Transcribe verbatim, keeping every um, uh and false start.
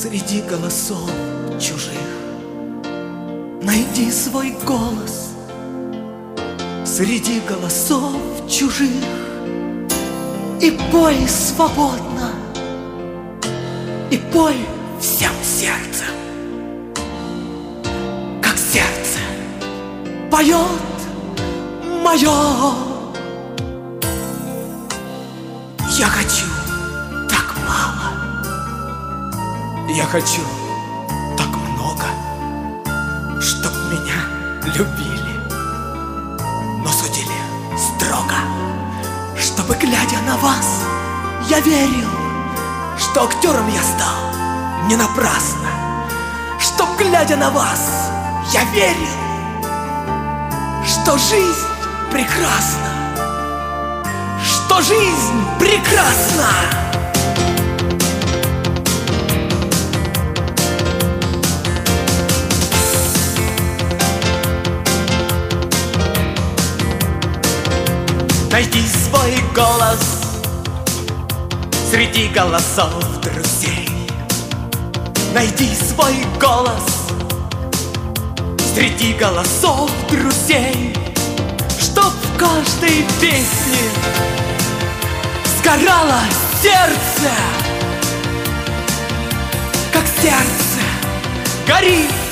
Среди голосов чужих найди свой голос. Среди голосов чужих и пой свободно, и пой всем сердцем, как сердце поет мое. Я хочу так мало, я хочу так много, чтоб меня любили, но судили строго, чтобы, глядя на вас, я верил, что актером я стал не напрасно, чтоб, глядя на вас, я верил, что жизнь прекрасна, что жизнь прекрасна. Найди свой голос среди голосов друзей. Найди свой голос среди голосов друзей, чтоб в каждой песне сгорало сердце, как сердце горит